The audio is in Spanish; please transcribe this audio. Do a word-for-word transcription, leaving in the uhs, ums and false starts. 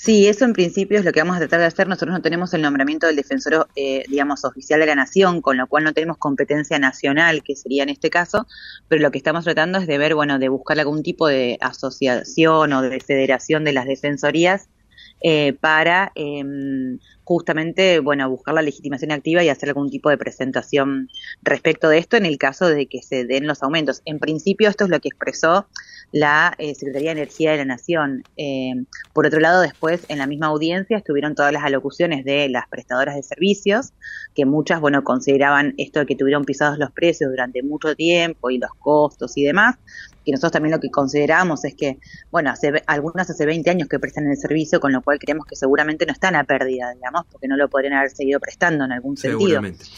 Sí, eso en principio es lo que vamos a tratar de hacer. Nosotros no tenemos el nombramiento del defensor, eh, digamos, oficial de la Nación, con lo cual no tenemos competencia nacional, que sería en este caso, pero lo que estamos tratando es de ver, bueno, de buscar algún tipo de asociación o de federación de las defensorías eh, para eh, justamente, bueno, buscar la legitimación activa y hacer algún tipo de presentación respecto de esto en el caso de que se den los aumentos. En principio esto es lo que expresó la eh, Secretaría de Energía de la Nación. Eh, por otro lado, después en la misma audiencia estuvieron todas las alocuciones de las prestadoras de servicios, que muchas, bueno, consideraban esto de que tuvieron pisados los precios durante mucho tiempo y los costos y demás, que nosotros también lo que consideramos es que, bueno, hace, algunas hace veinte años que prestan el servicio, con lo cual creemos que seguramente no están a pérdida, digamos, porque no lo podrían haber seguido prestando en algún sentido. Seguramente.